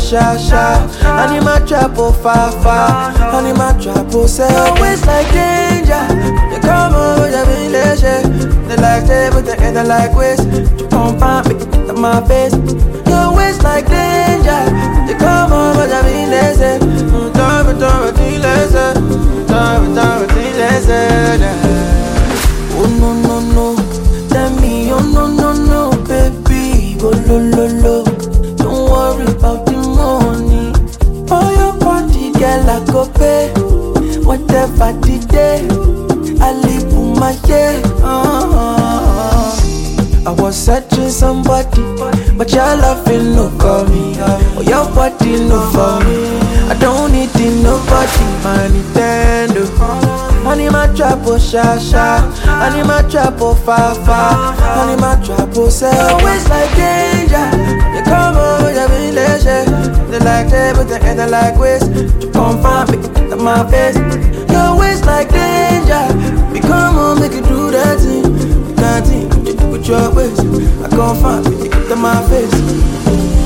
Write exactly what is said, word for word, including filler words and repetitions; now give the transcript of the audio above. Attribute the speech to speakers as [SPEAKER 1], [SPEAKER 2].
[SPEAKER 1] sha sha. I need my trap oh fa fa. I need my trap oh say. Your waist like danger. They come over the village. They like they but they get like waist. You come find me to my face. Your waist like danger. They come over the village. Don't be don't be lazy. Don't be don't be lazy. Oh no no no. Tell me oh no no no baby. Oh lo lo lo. Don't worry about the money. For your body, girl, I go pay. Whatever the day, I live for my day. Uh-huh. I was searching somebody, but your love will no call me. Oh, your body no for me. I don't need it, nobody. My Nintendo. I need my trap oh sha sha. I need my trap oh fa fa. I need my trap oh say. Always like danger. They come over the village. They like they but they get like waste. You come find me to my face. Your waist like danger. We come on make you do that thing. You can't think with your waist. I come find me to my face.